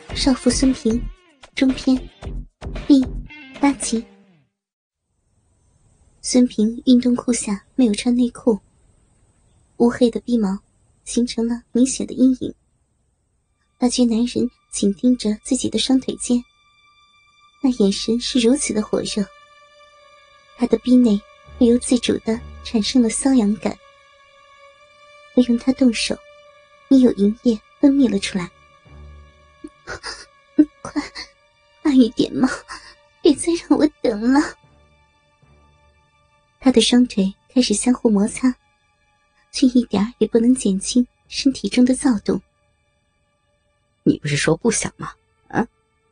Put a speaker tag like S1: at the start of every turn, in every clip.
S1: 少妇孙平中篇第8集。孙平运动裤下没有穿内裤，乌黑的逼毛形成了明显的阴影。发觉男人紧盯着自己的双腿间，那眼神是如此的火热，他的逼内不由自主地产生了瘙痒感。我用他动手，已有淫液分泌了出来。快一点嘛，别再让我等了。他的双腿开始相互摩擦，却一点也不能减轻身体中的躁动。
S2: 你不是说不想吗？啊？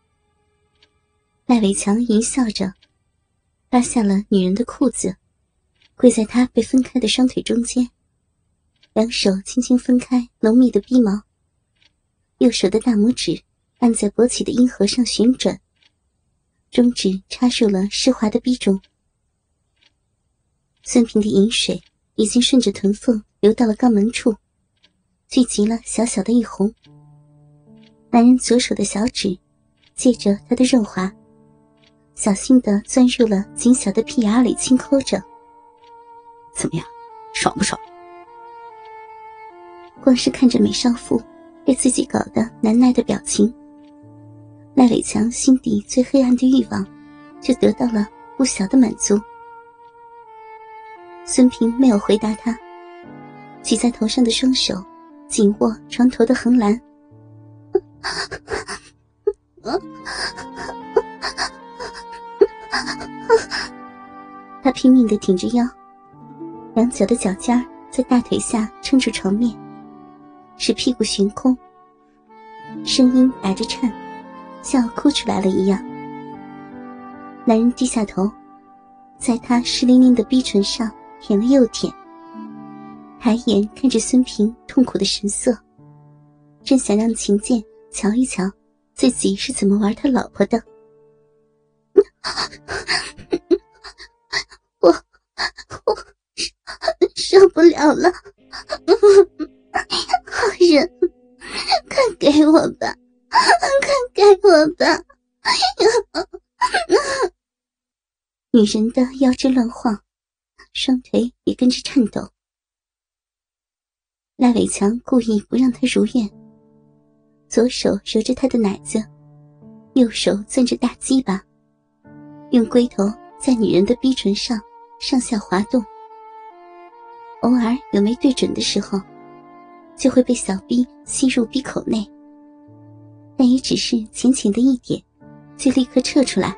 S1: 赖伟强淫笑着扒下了女人的裤子，跪在她被分开的双腿中间，两手轻轻分开浓密的逼毛，右手的大拇指按在勃起的阴核上旋转，中指插入了湿滑的逼中。孙平的饮水已经顺着臀缝流到了肛门处，聚集了小小的一红。男人左手的小指借着他的润滑，小心地钻入了紧小的屁眼里轻抠着。
S2: 怎么样，爽不爽？
S1: 光是看着美少妇被自己搞得难耐的表情，赖伟强心底最黑暗的欲望就得到了不小的满足。孙平没有回答他，举在头上的双手紧握床头的横栏。他拼命地挺着腰，两脚的脚尖在大腿下撑住床面，使屁股悬空，声音打着颤，像要哭出来了一样。男人低下头，在他湿淋淋的逼唇上舔了又舔，抬眼看着孙平痛苦的神色，真想让秦剑瞧一瞧自己是怎么玩他老婆的。我受不了了，好人，快给我吧，快给我吧。女人的腰肢乱晃，双腿也跟着颤抖。赖伟强故意不让她如愿，左手揉着她的奶子，右手攥着大鸡巴，用龟头在女人的逼唇上上下滑动。偶尔有没对准的时候，就会被小逼吸入逼口内，但也只是浅浅的一点，就立刻撤出来。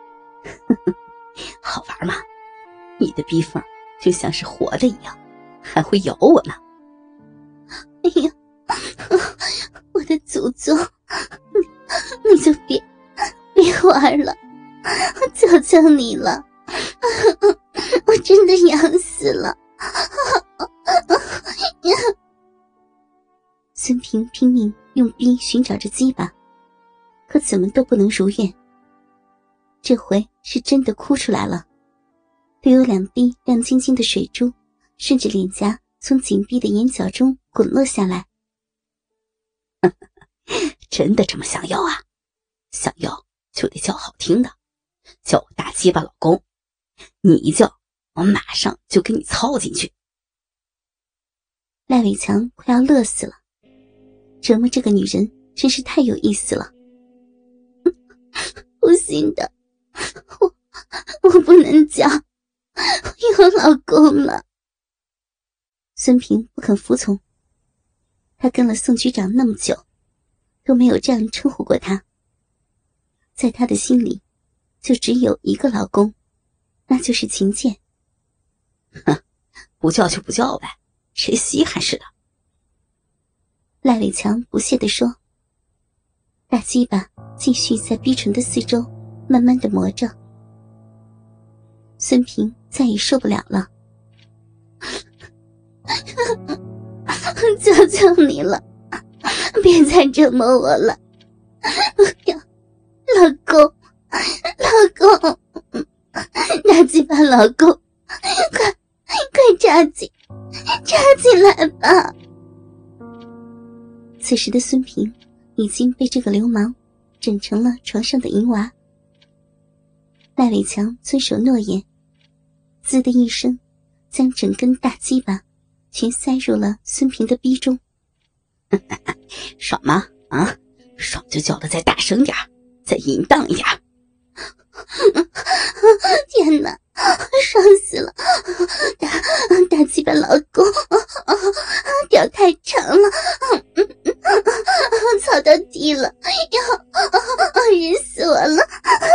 S2: 好玩吗？你的逼缝就像是活的一样，还会咬我呢。
S1: 哎呀，我的祖宗，你就别玩了，求求你了，我真的痒死了。孙平拼命用逼寻找着鸡巴，可怎么都不能如愿。这回是真的哭出来了，留有两滴亮晶晶的水珠顺着脸颊从紧闭的眼角中滚落下来。
S2: 真的这么想要啊？想要就得叫好听的，叫我大鸡巴老公，你一叫我马上就给你操进去。
S1: 赖伟强快要乐死了，折磨这个女人真是太有意思了。不行的，我不能叫，我有老公了。孙平不肯服从，他跟了宋局长那么久，都没有这样称呼过他。在他的心里，就只有一个老公，那就是秦剑。
S2: 哼，不叫就不叫呗，谁稀罕似的。
S1: 赖伟强不屑地说，大鸡巴继续在逼唇的四周慢慢地磨着。孙平再也受不了了，求求你了，别再折磨我了，老公，大鸡巴老公，快插进来吧。此时的孙平已经被这个流氓整成了床上的银娃。赖伟强遵守诺言，滋的一声，将整根大鸡巴全塞入了孙平的逼中。
S2: 爽吗？啊，爽就叫得再大声点，再淫荡一点。
S1: 天哪，爽死了！大鸡巴老公，屌太长了，操到地了，晕死我了！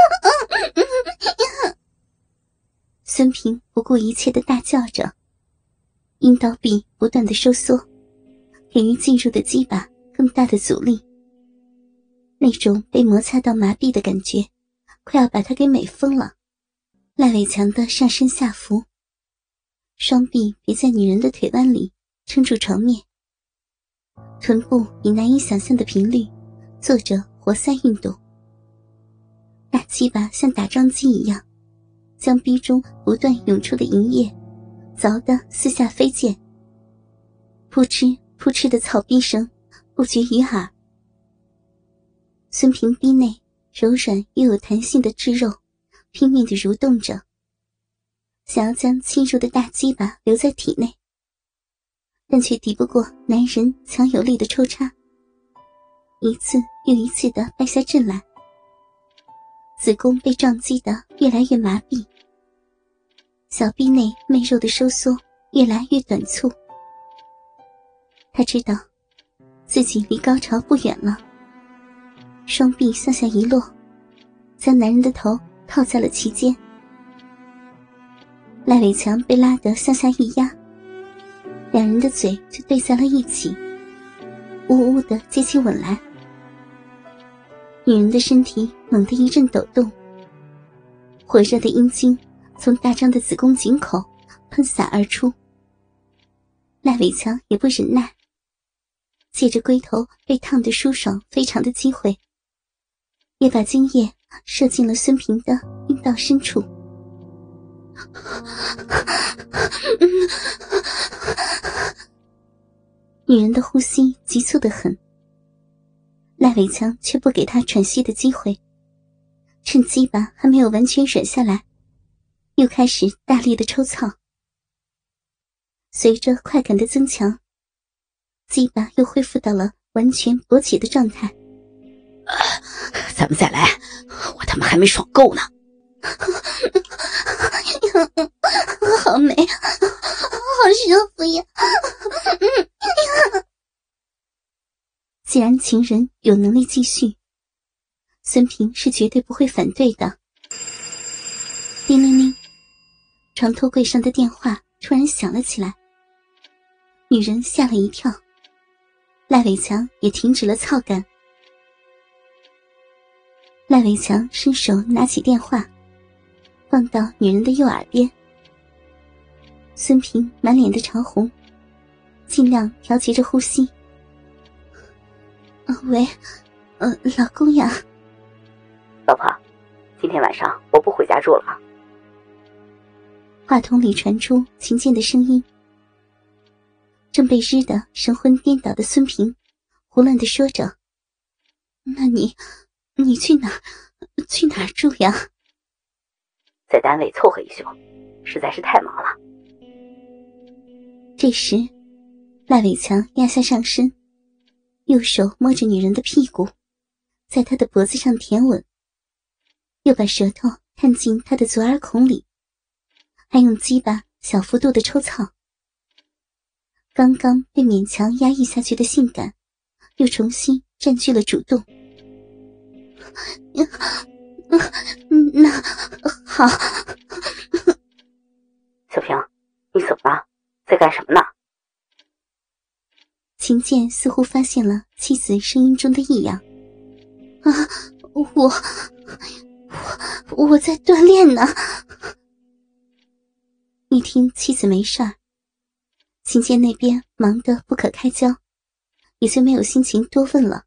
S1: 孙平不顾一切地大叫着，阴道壁不断地收缩，给予进入的鸡巴更大的阻力。那种被摩擦到麻痹的感觉快要把他给美疯了。赖伟强的上身下伏，双臂别在女人的腿弯里撑住床面，臀部以难以想象的频率做着活塞运动。大鸡巴像打桩机一样，将逼中不断涌出的银液凿得四下飞溅，扑哧扑哧的草逼声不绝于耳。孙平逼内柔软又有弹性的脂肉拼命地蠕动着，想要将侵入的大鸡巴留在体内，但却敌不过男人强有力的抽插，一次又一次地败下阵来。子宫被撞击得越来越麻痹，小臂内媚肉的收缩越来越短促。他知道自己离高潮不远了，双臂向下一落，将男人的头套在了其间。赖伟强被拉得向下一压，两人的嘴就对在了一起，呜呜地接起吻来。女人的身体猛地一阵抖动，火热的阴茎从大张的子宫颈口喷洒而出。赖伟强也不忍耐，借着龟头被烫得舒爽非常的机会，也把精液射进了孙平的阴道深处。女人的呼吸急促得很，赖伟强却不给她喘息的机会，趁鸡巴还没有完全软下来，又开始大力的抽操。随着快感的增强，鸡巴又恢复到了完全勃起的状态。
S2: 咱们再来，我他妈还没爽够呢。
S1: 好美，好舒服呀！既然情人有能力继续，孙平是绝对不会反对的。叮铃铃，床头柜上的电话突然响了起来。女人吓了一跳，赖伟强也停止了操干。赖伟强伸手拿起电话，放到女人的右耳边。孙平满脸的潮红，尽量调节着呼吸。喂，老公呀。
S2: 老婆，今天晚上我不回家住了。
S1: 话筒里传出秦健的声音。正被日得神魂颠倒的孙平胡乱地说着：那你去哪儿住呀？
S2: 在单位凑合一宿，实在是太忙了。
S1: 这时赖伟强压下上身，右手摸着女人的屁股，在她的脖子上舔吻，又把舌头探进她的左耳孔里，还用鸡巴小幅度的抽操。刚刚被勉强压抑下去的性感又重新占据了主动。那好。
S2: 小平，你怎么了？在干什么呢？
S1: 秦健似乎发现了妻子声音中的异样。我在锻炼呢。一听妻子没事儿，秦健那边忙得不可开交，也就没有心情多问了。